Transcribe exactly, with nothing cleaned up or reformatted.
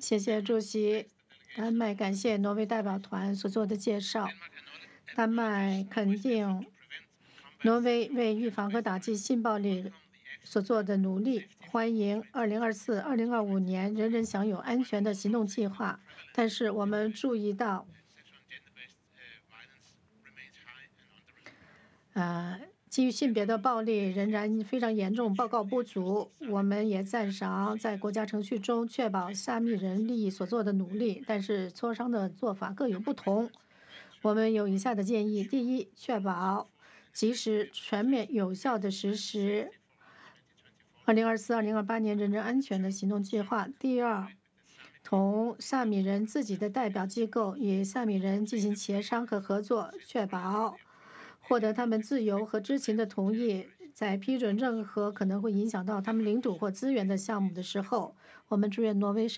谢谢主席。丹麦感谢挪威代表团所做的介绍。丹麦肯定挪威为预防和打击性暴力所做的努力，欢迎二零二四、二零二五年人人享有安全的行动计划。但是我们注意到，呃，基于性别的暴力仍然非常严重，报告不足。我们也赞赏在国家程序中确保萨米人利益所做的努力，但是磋商的做法各有不同。我们有以下的建议：第一，确保及时、全面、有效地实施二零二四、二零二八年人人安全的行动计划；第二，同萨米人自己的代表机构与萨米人进行协商和合作，确保获得他们自由和知情的同意，在批准任何可能会影响到他们领土或资源的项目的时候，我们祝愿挪威